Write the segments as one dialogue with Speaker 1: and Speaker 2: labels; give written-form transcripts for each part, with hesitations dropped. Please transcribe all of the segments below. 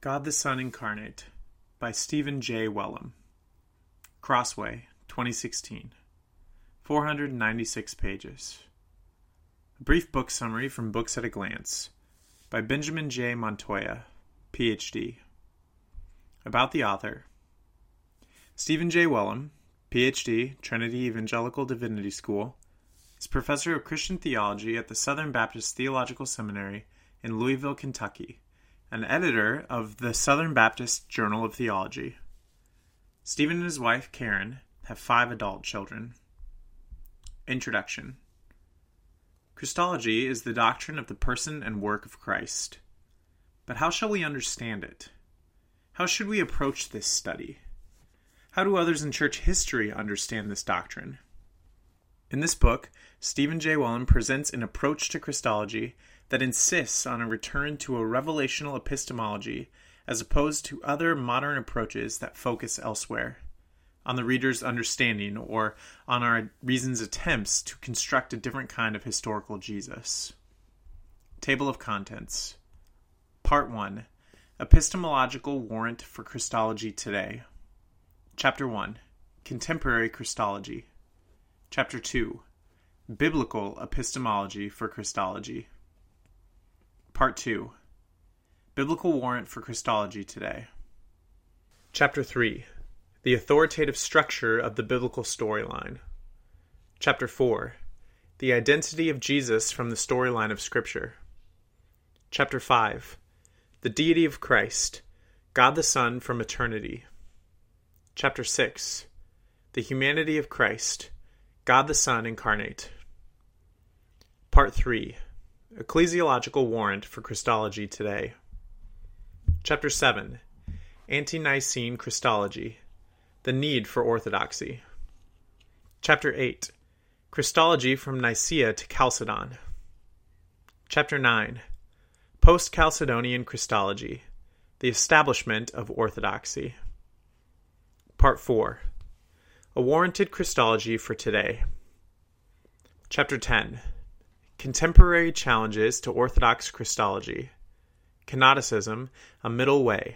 Speaker 1: God the Son Incarnate by Stephen J. Wellum. Crossway, 2016. 496 pages. A brief book summary from Books at a Glance by Benjamin J. Montoya, Ph.D. About the author. Stephen J. Wellum, Ph.D., Trinity Evangelical Divinity School, is professor of Christian theology at the Southern Baptist Theological Seminary in Louisville, Kentucky, and editor of the Southern Baptist Journal of Theology. Stephen and his wife, Karen, have 5 adult children. Introduction. Christology is the doctrine of the person and work of Christ. But how shall we understand it? How should we approach this study? How do others in church history understand this doctrine? In this book, Stephen J. Wellum presents an approach to Christology that insists on a return to a revelational epistemology as opposed to other modern approaches that focus elsewhere, on the reader's understanding or on our reason's attempts to construct a different kind of historical Jesus. Table of Contents. Part 1. Epistemological Warrant for Christology Today. Chapter 1. Contemporary Christology. Chapter 2. Biblical Epistemology for Christology. Part 2. Biblical Warrant for Christology Today. Chapter 3. The authoritative structure of the biblical storyline. Chapter 4. The identity of Jesus from the storyline of Scripture. Chapter 5. The deity of Christ, God the Son from eternity. Chapter 6. The humanity of Christ, God the Son incarnate. Part 3. Ecclesiological Warrant for Christology Today. Chapter 7. Ante-Nicene Christology, the need for orthodoxy. Chapter 8. Christology from Nicaea to Chalcedon. Chapter 9. Post-Chalcedonian Christology, the establishment of orthodoxy. Part 4. A warranted Christology for today. Chapter 10. Contemporary challenges to Orthodox Christology. Canonicism, a middle way.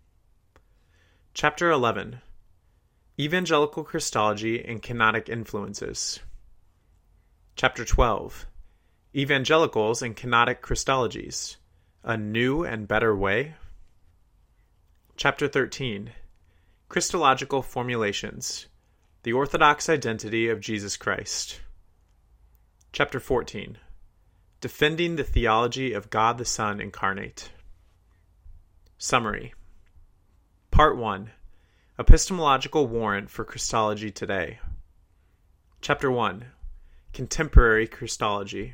Speaker 1: Chapter 11. Evangelical Christology and Canonic Influences. Chapter 12. Evangelicals and Canonic Christologies, a new and better way. Chapter 13. Christological Formulations, the Orthodox Identity of Jesus Christ. Chapter 14. Defending the Theology of God the Son Incarnate. Summary. Part 1. Epistemological Warrant for Christology Today. Chapter 1. Contemporary Christology.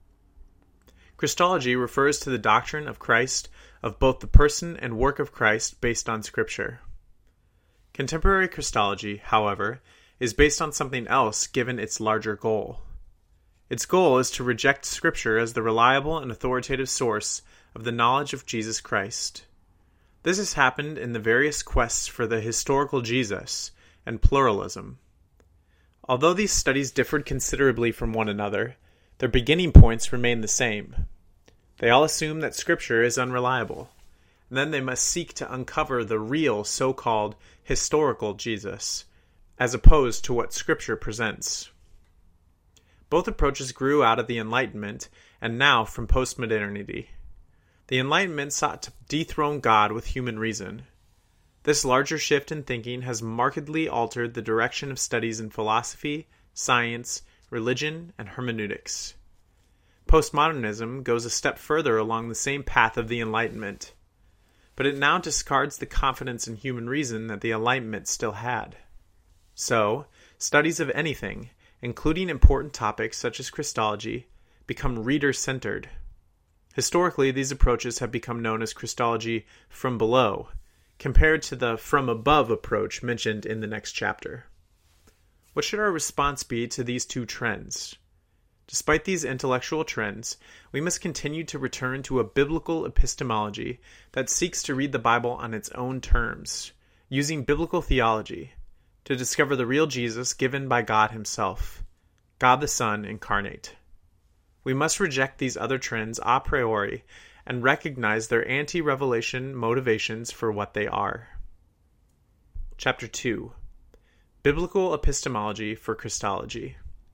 Speaker 1: Christology refers to the doctrine of Christ, of both the person and work of Christ based on Scripture. Contemporary Christology, however, is based on something else given its larger goal. Its goal is to reject Scripture as the reliable and authoritative source of the knowledge of Jesus Christ. This has happened in the various quests for the historical Jesus and pluralism. Although these studies differed considerably from one another, their beginning points remain the same. They all assume that Scripture is unreliable, and then they must seek to uncover the real so-called historical Jesus, as opposed to what Scripture presents. Both approaches grew out of the Enlightenment and now from postmodernity. The Enlightenment sought to dethrone God with human reason. This larger shift in thinking has markedly altered the direction of studies in philosophy, science, religion, and hermeneutics. Postmodernism goes a step further along the same path of the Enlightenment, but it now discards the confidence in human reason that the Enlightenment still had. So, studies of anything, including important topics such as Christology, become reader-centered. Historically, these approaches have become known as Christology from below, compared to the from above approach mentioned in the next chapter. What should our response be to these two trends? Despite these intellectual trends, we must continue to return to a biblical epistemology that seeks to read the Bible on its own terms, using biblical theology, to discover the real Jesus given by God Himself, God the Son incarnate. We must reject these other trends a priori and recognize their anti-revelation motivations for what they are. Chapter 2. Biblical Epistemology for Christology.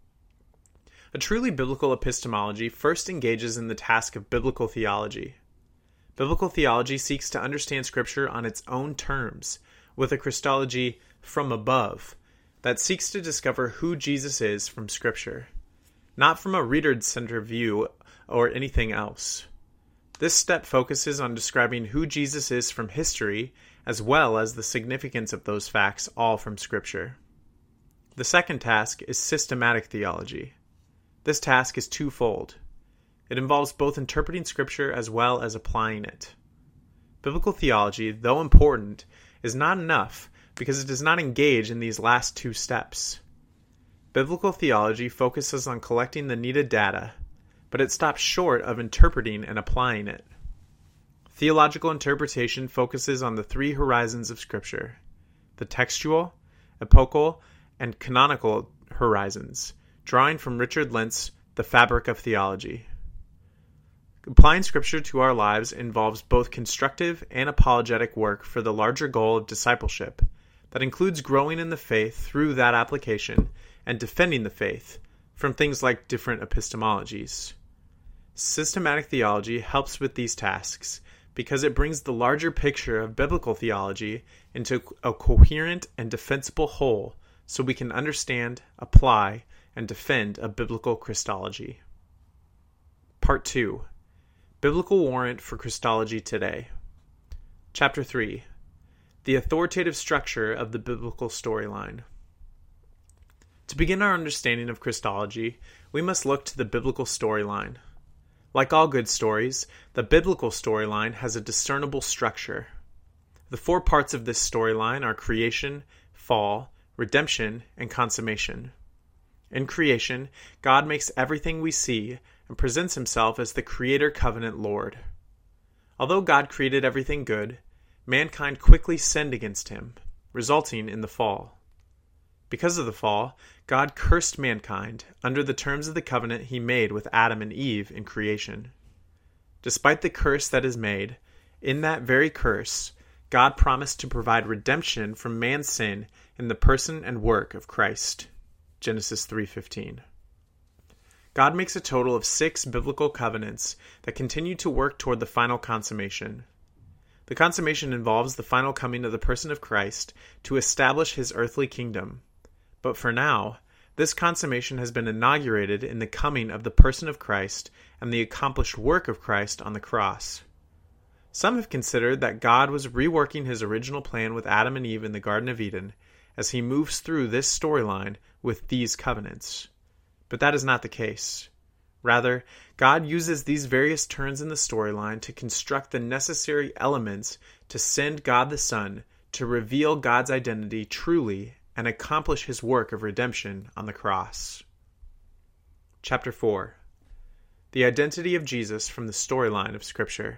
Speaker 1: A truly biblical epistemology first engages in the task of biblical theology. Biblical theology seeks to understand Scripture on its own terms, with a Christology from above that seeks to discover who Jesus is from Scripture, not from a reader-centered view or anything else. This step focuses on describing who Jesus is from history, as well as the significance of those facts, all from Scripture. The second task is systematic theology. This task is twofold. It involves both interpreting Scripture as well as applying it. Biblical theology, though important, is not enough because it does not engage in these last two steps. Biblical theology focuses on collecting the needed data, but it stops short of interpreting and applying it. Theological interpretation focuses on the three horizons of Scripture: the textual, epochal, and canonical horizons, drawing from Richard Lent's The Fabric of Theology. Applying Scripture to our lives involves both constructive and apologetic work for the larger goal of discipleship that includes growing in the faith through that application and defending the faith from things like different epistemologies. Systematic theology helps with these tasks because it brings the larger picture of biblical theology into a coherent and defensible whole so we can understand, apply, and defend a biblical Christology. Part 2. Biblical Warrant for Christology Today. Chapter 3. The authoritative structure of the biblical storyline. To begin our understanding of Christology, we must look to the biblical storyline. Like all good stories, the biblical storyline has a discernible structure. The four parts of this storyline are creation, fall, redemption, and consummation. In creation, God makes everything we see and presents himself as the Creator Covenant Lord. Although God created everything good, mankind quickly sinned against him, resulting in the fall. Because of the fall, God cursed mankind under the terms of the covenant he made with Adam and Eve in creation. Despite the curse that is made, in that very curse, God promised to provide redemption from man's sin in the person and work of Christ. Genesis 3:15. God makes a total of 6 biblical covenants that continue to work toward the final consummation. The consummation involves the final coming of the person of Christ to establish his earthly kingdom. But for now, this consummation has been inaugurated in the coming of the person of Christ and the accomplished work of Christ on the cross. Some have considered that God was reworking his original plan with Adam and Eve in the Garden of Eden as he moves through this storyline with these covenants. But that is not the case. Rather, God uses these various turns in the storyline to construct the necessary elements to send God the Son to reveal God's identity truly and accomplish his work of redemption on the cross. Chapter 4. The identity of Jesus from the storyline of Scripture.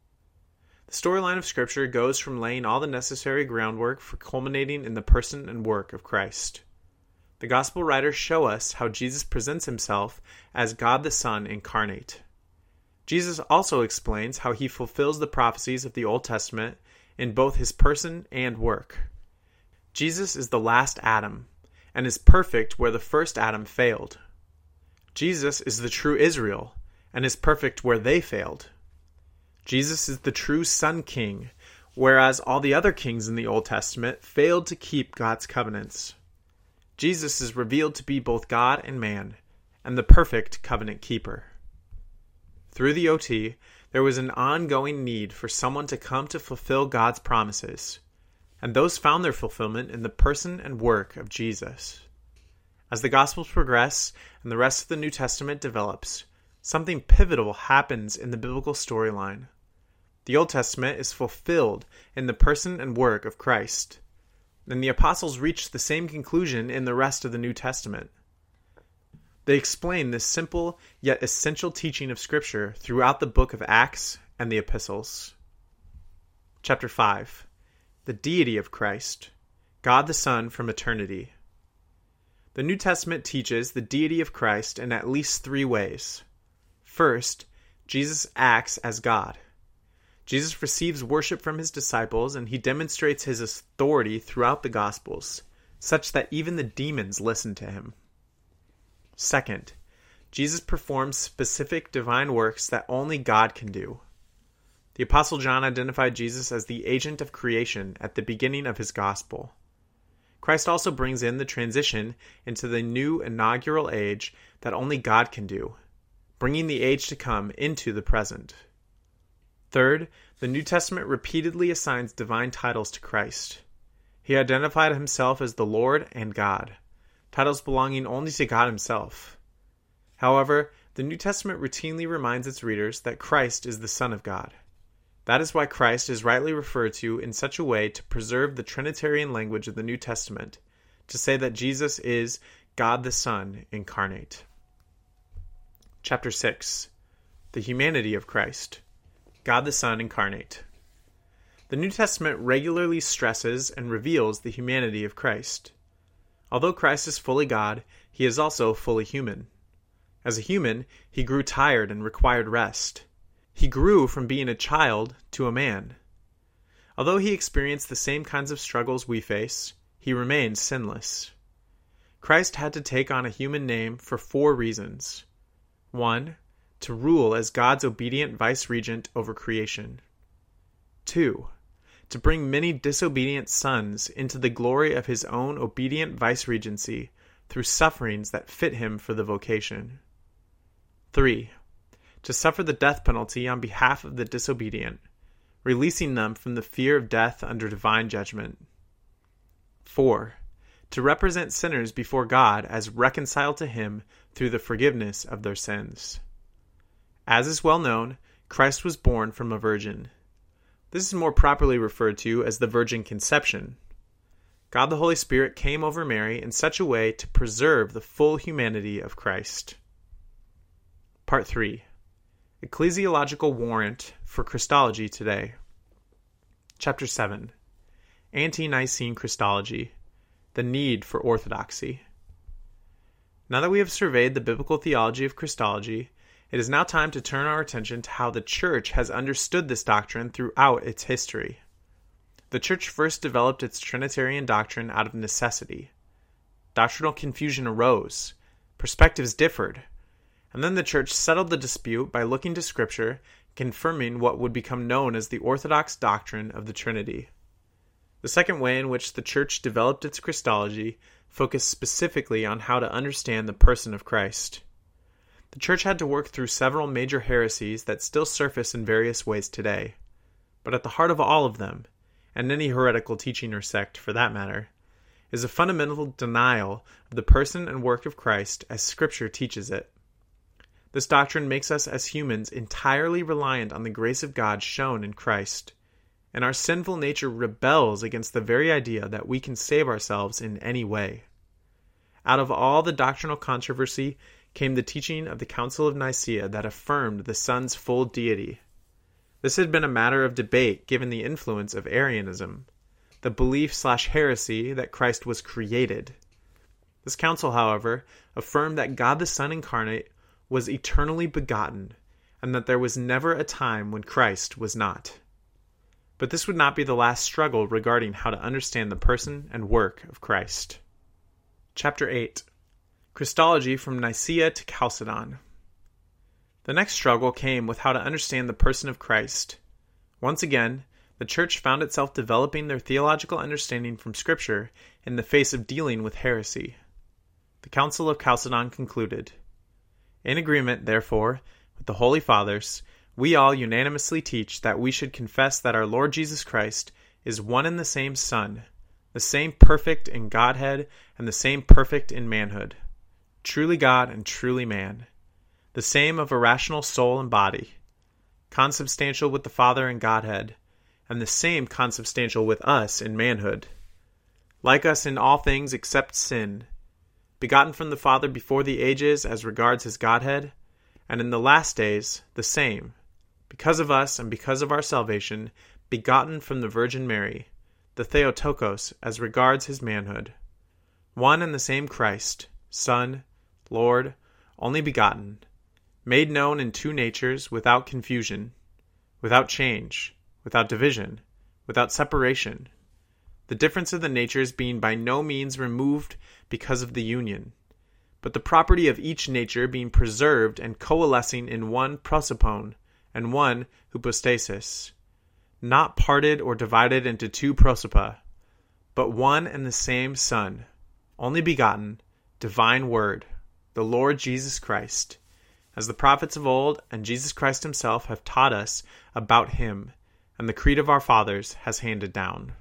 Speaker 1: The storyline of Scripture goes from laying all the necessary groundwork for culminating in the person and work of Christ. The Gospel writers show us how Jesus presents himself as God the Son incarnate. Jesus also explains how he fulfills the prophecies of the Old Testament in both his person and work. Jesus is the last Adam, and is perfect where the first Adam failed. Jesus is the true Israel, and is perfect where they failed. Jesus is the true Son King, whereas all the other kings in the Old Testament failed to keep God's covenants. Jesus is revealed to be both God and man, and the perfect covenant keeper. Through the OT, there was an ongoing need for someone to come to fulfill God's promises, and those found their fulfillment in the person and work of Jesus. As the Gospels progress and the rest of the New Testament develops, something pivotal happens in the biblical storyline. The Old Testament is fulfilled in the person and work of Christ, and the apostles reach the same conclusion in the rest of the New Testament. They explain this simple yet essential teaching of Scripture throughout the book of Acts and the epistles. Chapter 5. The deity of Christ, God the Son from eternity. The New Testament teaches the deity of Christ in at least 3 ways. First, Jesus acts as God. Jesus receives worship from his disciples, and he demonstrates his authority throughout the Gospels, such that even the demons listen to him. Second, Jesus performs specific divine works that only God can do. The Apostle John identified Jesus as the agent of creation at the beginning of his Gospel. Christ also brings in the transition into the new inaugural age that only God can do, bringing the age to come into the present. Third, the New Testament repeatedly assigns divine titles to Christ. He identified himself as the Lord and God, titles belonging only to God himself. However, the New Testament routinely reminds its readers that Christ is the Son of God. That is why Christ is rightly referred to in such a way to preserve the Trinitarian language of the New Testament, to say that Jesus is God the Son incarnate. Chapter 6. The Humanity of Christ. God the Son incarnate. The New Testament regularly stresses and reveals the humanity of Christ. Although Christ is fully God, he is also fully human. As a human, he grew tired and required rest. He grew from being a child to a man. Although he experienced the same kinds of struggles we face, he remained sinless. Christ had to take on a human name for 4 reasons. 1. To rule as God's obedient vice-regent over creation. 2. To bring many disobedient sons into the glory of his own obedient vice-regency through sufferings that fit him for the vocation. 3. To suffer the death penalty on behalf of the disobedient, releasing them from the fear of death under divine judgment. 4. To represent sinners before God as reconciled to him through the forgiveness of their sins. As is well known, Christ was born from a virgin. This is more properly referred to as the virgin conception. God the Holy Spirit came over Mary in such a way to preserve the full humanity of Christ. Part 3. Ecclesiological warrant for Christology today. Chapter 7. Ante-Nicene Christology. The need for orthodoxy. Now that we have surveyed the biblical theology of Christology, it is now time to turn our attention to how the Church has understood this doctrine throughout its history. The Church first developed its Trinitarian doctrine out of necessity. Doctrinal confusion arose, perspectives differed, and then the Church settled the dispute by looking to Scripture, confirming what would become known as the Orthodox doctrine of the Trinity. The second way in which the Church developed its Christology focused specifically on how to understand the person of Christ. The Church had to work through several major heresies that still surface in various ways today. But at the heart of all of them, and any heretical teaching or sect for that matter, is a fundamental denial of the person and work of Christ as Scripture teaches it. This doctrine makes us as humans entirely reliant on the grace of God shown in Christ, and our sinful nature rebels against the very idea that we can save ourselves in any way. Out of all the doctrinal controversy came the teaching of the Council of Nicaea that affirmed the Son's full deity. This had been a matter of debate given the influence of Arianism, the belief/heresy that Christ was created. This council, however, affirmed that God the Son incarnate was eternally begotten, and that there was never a time when Christ was not. But this would not be the last struggle regarding how to understand the person and work of Christ. Chapter 8. Christology from Nicaea to Chalcedon. The next struggle came with how to understand the person of Christ. Once again, the Church found itself developing their theological understanding from Scripture in the face of dealing with heresy. The Council of Chalcedon concluded, "In agreement, therefore, with the Holy Fathers, we all unanimously teach that we should confess that our Lord Jesus Christ is one and the same Son, the same perfect in Godhead and the same perfect in manhood, truly God and truly man, the same of a rational soul and body, consubstantial with the Father in Godhead, and the same consubstantial with us in manhood, like us in all things except sin, begotten from the Father before the ages as regards his Godhead, and in the last days the same, because of us and because of our salvation, begotten from the Virgin Mary, the Theotokos as regards his manhood, one and the same Christ, Son, Lord, only begotten, made known in two natures without confusion, without change, without division, without separation, the difference of the natures being by no means removed because of the union, but the property of each nature being preserved and coalescing in one prosopon and one hypostasis, not parted or divided into two prosopa, but one and the same Son, only begotten, divine Word, the Lord Jesus Christ, as the prophets of old and Jesus Christ himself have taught us about him, and the creed of our fathers has handed down.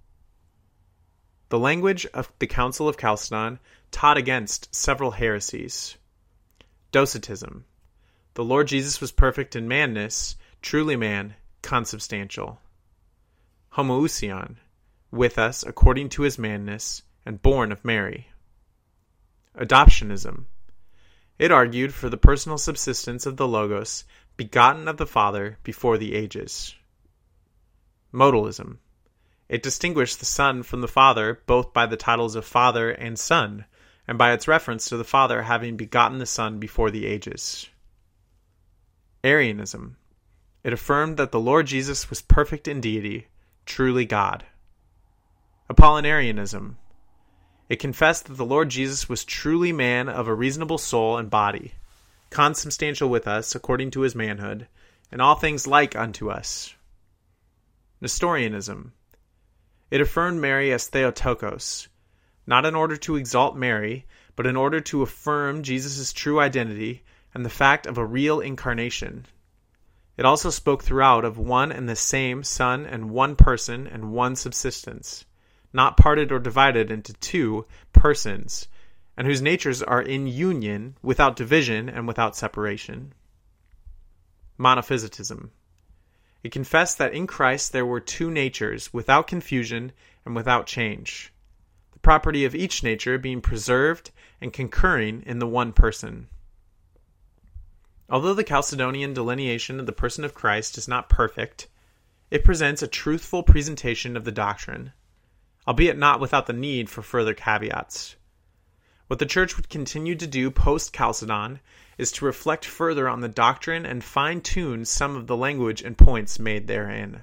Speaker 1: The language of the Council of Chalcedon taught against several heresies. Docetism. The Lord Jesus was perfect in manness, truly man, consubstantial. Homoousion. With us according to his manness, and born of Mary. Adoptionism. It argued for the personal subsistence of the Logos, begotten of the Father before the ages. Modalism. It distinguished the Son from the Father both by the titles of Father and Son, and by its reference to the Father having begotten the Son before the ages. Arianism. It affirmed that the Lord Jesus was perfect in deity, truly God. Apollinarianism. It confessed that the Lord Jesus was truly man of a reasonable soul and body, consubstantial with us according to his manhood, and all things like unto us. Nestorianism. It affirmed Mary as Theotokos, not in order to exalt Mary, but in order to affirm Jesus' true identity and the fact of a real incarnation. It also spoke throughout of one and the same Son and one person and one subsistence, not parted or divided into two persons, and whose natures are in union without division and without separation. Monophysitism. It confessed that in Christ there were two natures without confusion and without change, the property of each nature being preserved and concurring in the one person. Although the Chalcedonian delineation of the person of Christ is not perfect, it presents a truthful presentation of the doctrine, albeit not without the need for further caveats. What the Church would continue to do post-Chalcedon is to reflect further on the doctrine and fine-tune some of the language and points made therein.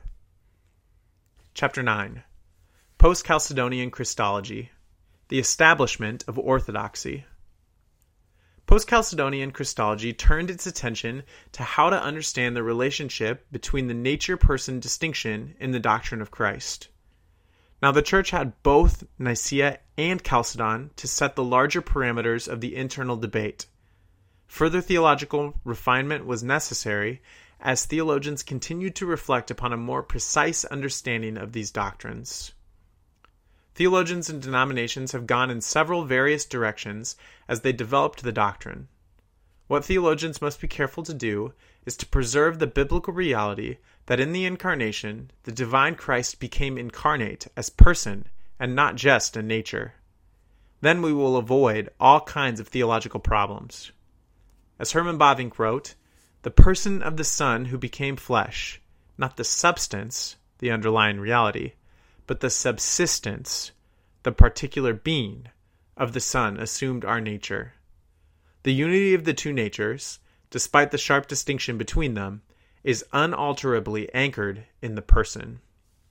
Speaker 1: Chapter 9. Post-Chalcedonian Christology. The establishment of orthodoxy. Post-Chalcedonian Christology turned its attention to how to understand the relationship between the nature-person distinction in the doctrine of Christ. Now the Church had both Nicaea and Chalcedon to set the larger parameters of the internal debate. Further theological refinement was necessary as theologians continued to reflect upon a more precise understanding of these doctrines. Theologians and denominations have gone in several various directions as they developed the doctrine. What theologians must be careful to do is to preserve the biblical reality that in the Incarnation, the divine Christ became incarnate as person and not just in nature. Then we will avoid all kinds of theological problems. As Herman Bavinck wrote, the person of the Son who became flesh, not the substance, the underlying reality, but the subsistence, the particular being, of the Son assumed our nature. The unity of the two natures, despite the sharp distinction between them, is unalterably anchored in the person.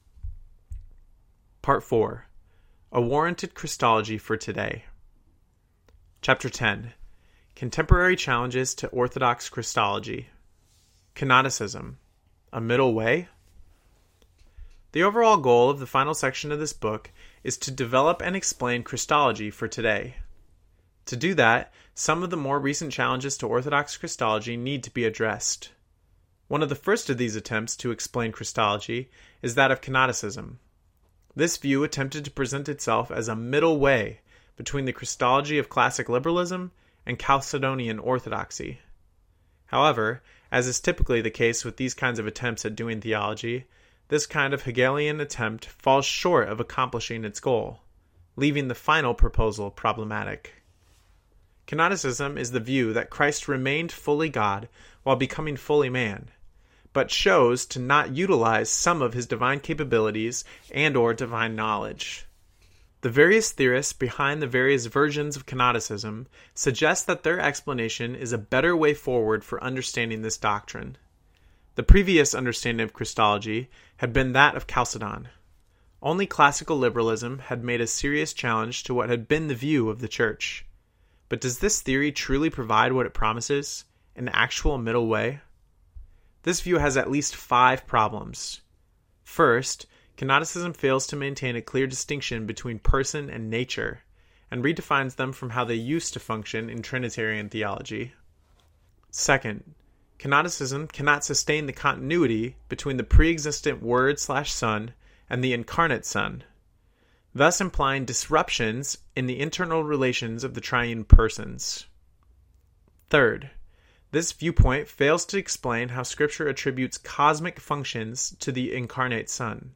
Speaker 1: Part 4. A Warranted Christology for Today. Chapter 10. Contemporary Challenges to Orthodox Christology. Canonicism. A Middle Way? The overall goal of the final section of this book is to develop and explain Christology for today. To do that, some of the more recent challenges to Orthodox Christology need to be addressed. One of the first of these attempts to explain Christology is that of canonicism. This view attempted to present itself as a middle way between the Christology of classic liberalism and Chalcedonian orthodoxy. However, as is typically the case with these kinds of attempts at doing theology, this kind of Hegelian attempt falls short of accomplishing its goal, leaving the final proposal problematic. Canonicism is the view that Christ remained fully God while becoming fully man, but chose to not utilize some of his divine capabilities and/or divine knowledge. The various theorists behind the various versions of canonicism suggest that their explanation is a better way forward for understanding this doctrine. The previous understanding of Christology had been that of Chalcedon. Only classical liberalism had made a serious challenge to what had been the view of the Church. But does this theory truly provide what it promises, an actual middle way? This view has at least 5 problems. First, canonicism fails to maintain a clear distinction between person and nature, and redefines them from how they used to function in Trinitarian theology. Second, canonicism cannot sustain the continuity between the pre-existent Word/Son and the incarnate Son, thus implying disruptions in the internal relations of the triune persons. Third, this viewpoint fails to explain how Scripture attributes cosmic functions to the incarnate Son.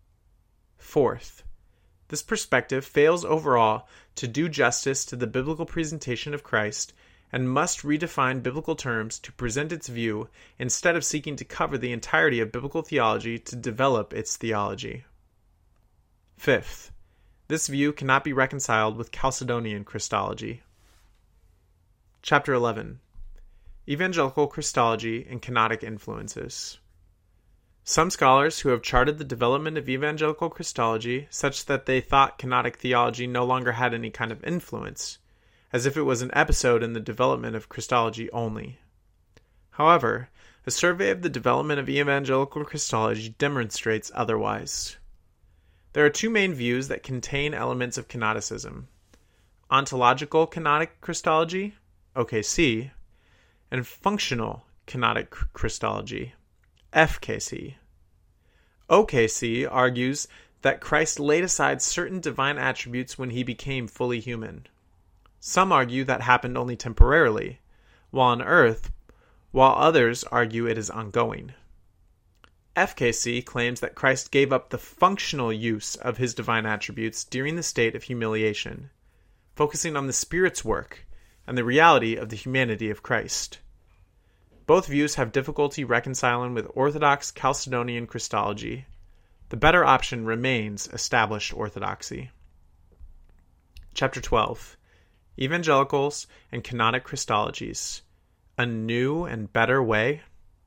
Speaker 1: Fourth, this perspective fails overall to do justice to the biblical presentation of Christ and must redefine biblical terms to present its view instead of seeking to cover the entirety of biblical theology to develop its theology. Fifth, this view cannot be reconciled with Chalcedonian Christology. Chapter 11. Evangelical Christology and Kenotic Influences. Some scholars who have charted the development of evangelical Christology such that they thought kenotic theology no longer had any kind of influence, as if it was an episode in the development of Christology only. However, a survey of the development of evangelical Christology demonstrates otherwise. There are 2 main views that contain elements of kenoticism: ontological kenotic Christology, OKC, and functional kenotic Christology, FKC. OKC argues that Christ laid aside certain divine attributes when he became fully human. Some argue that happened only temporarily, while on earth, while others argue it is ongoing. FKC claims that Christ gave up the functional use of his divine attributes during the state of humiliation, focusing on the Spirit's work and the reality of the humanity of Christ. Both views have difficulty reconciling with orthodox Chalcedonian Christology. The better option remains established orthodoxy. Chapter 12. Evangelicals and Kenotic Christologies. A new and better way?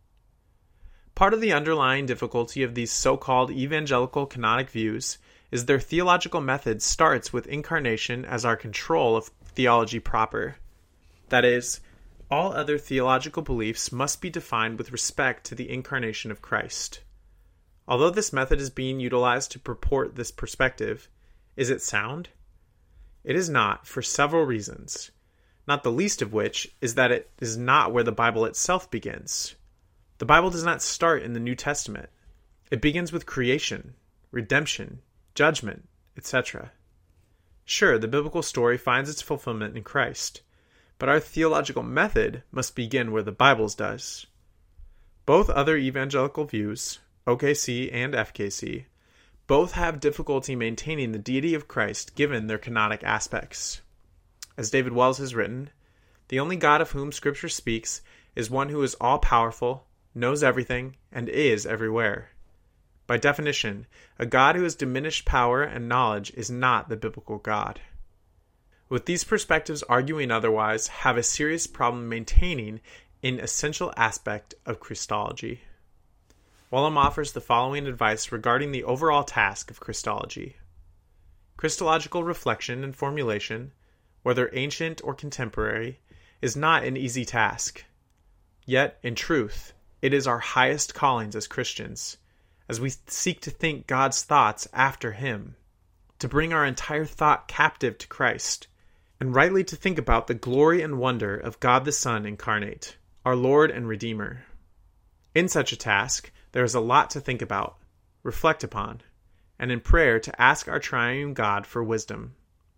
Speaker 1: Part of the underlying difficulty of these so-called evangelical kenotic views is their theological method starts with incarnation as our control of theology proper. That is, all other theological beliefs must be defined with respect to the incarnation of Christ. Although this method is being utilized to purport this perspective, is it sound? It is not, for several reasons, not the least of which is that it is not where the Bible itself begins. The Bible does not start in the New Testament. It begins with creation, redemption, judgment, etc. Sure, the biblical story finds its fulfillment in Christ, but our theological method must begin where the Bible's does. Both other evangelical views, OKC and FKC, both have difficulty maintaining the deity of Christ given their kenotic aspects. As David Wells has written, the only God of whom Scripture speaks is one who is all-powerful, knows everything, and is everywhere. By definition, a God who has diminished power and knowledge is not the biblical God. With these perspectives arguing otherwise have a serious problem maintaining an essential aspect of Christology. Wellum offers the following advice regarding the overall task of Christology. Christological reflection and formulation, whether ancient or contemporary, is not an easy task. Yet, in truth, it is our highest callings as Christians, as we seek to think God's thoughts after Him, to bring our entire thought captive to Christ, and rightly to think about the glory and wonder of God the Son incarnate, our Lord and Redeemer. In such a task, there is a lot to think about, reflect upon, and in prayer to ask our triune God for wisdom.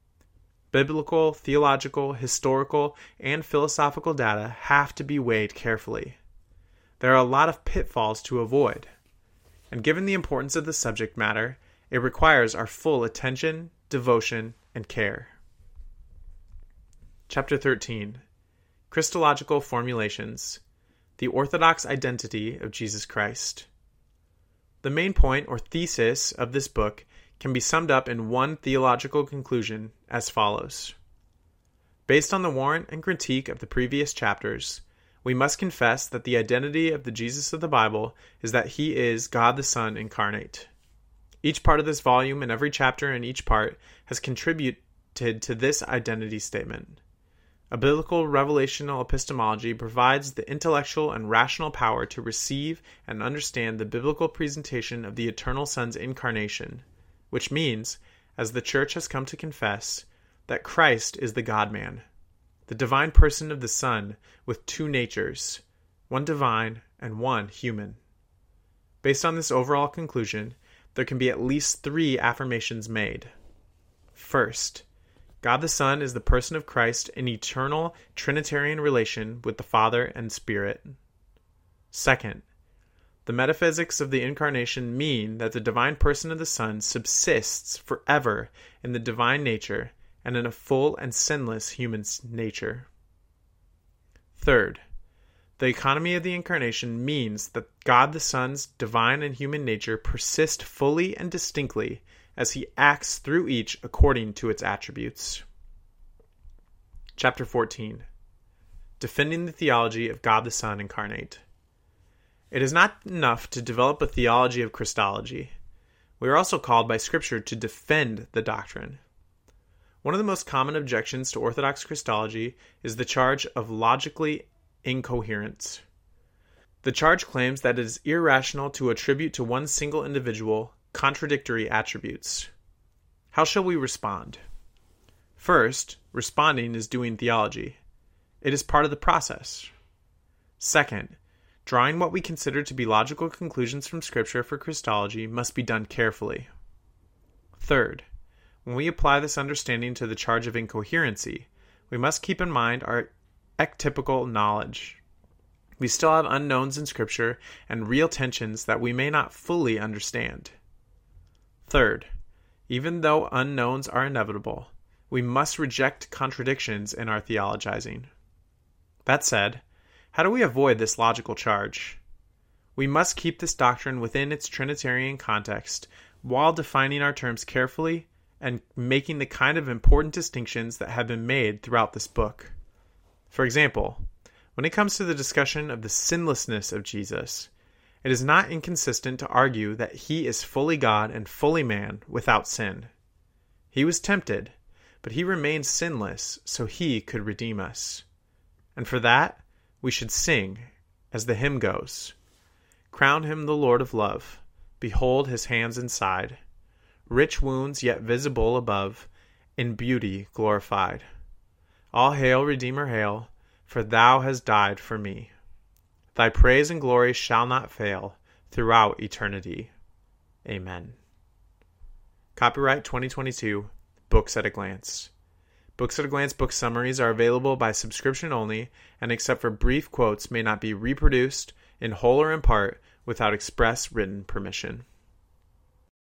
Speaker 1: Biblical, theological, historical, and philosophical data have to be weighed carefully. There are a lot of pitfalls to avoid, and given the importance of the subject matter, it requires our full attention, devotion, and care. Chapter 13. Christological Formulations. The Orthodox Identity of Jesus Christ. The main point or thesis of this book can be summed up in one theological conclusion as follows. Based on the warrant and critique of the previous chapters, we must confess that the identity of the Jesus of the Bible is that he is God the Son incarnate. Each part of this volume and every chapter in each part has contributed to this identity statement. A biblical revelational epistemology provides the intellectual and rational power to receive and understand the biblical presentation of the eternal Son's incarnation, which means, as the Church has come to confess, that Christ is the God-man, the divine person of the Son with two natures, one divine and one human. Based on this overall conclusion, there can be at least three affirmations made. First, God the Son is the person of Christ in eternal Trinitarian relation with the Father and Spirit. Second, the metaphysics of the Incarnation mean that the divine person of the Son subsists forever in the divine nature and in a full and sinless human nature. Third, the economy of the Incarnation means that God the Son's divine and human nature persist fully and distinctly as he acts through each according to its attributes. Chapter 14. Defending the theology of God the Son incarnate. It is not enough to develop a theology of Christology. We are also called by Scripture to defend the doctrine. One of the most common objections to Orthodox Christology is the charge of logically incoherence. The charge claims that it is irrational to attribute to one single individual contradictory attributes. How shall we respond? First, responding is doing theology. It is part of the process. Second, drawing what we consider to be logical conclusions from Scripture for Christology must be done carefully. Third, when we apply this understanding to the charge of incoherency, we must keep in mind our ectypical knowledge. We still have unknowns in Scripture and real tensions that we may not fully understand. Third, even though unknowns are inevitable, we must reject contradictions in our theologizing. That said, how do we avoid this logical charge? We must keep this doctrine within its Trinitarian context while defining our terms carefully and making the kind of important distinctions that have been made throughout this book. For example, when it comes to the discussion of the sinlessness of Jesus, it is not inconsistent to argue that he is fully God and fully man without sin. He was tempted, but he remained sinless so he could redeem us. And for that, we should sing, as the hymn goes, "Crown him the Lord of love, behold his hands and side, rich wounds yet visible above, in beauty glorified. All hail, Redeemer, hail, for thou hast died for me. Thy praise and glory shall not fail throughout eternity. Amen." Copyright 2022, Books at a Glance. Books at a Glance book summaries are available by subscription only, and except for brief quotes may not be reproduced, in whole or in part, without express written permission.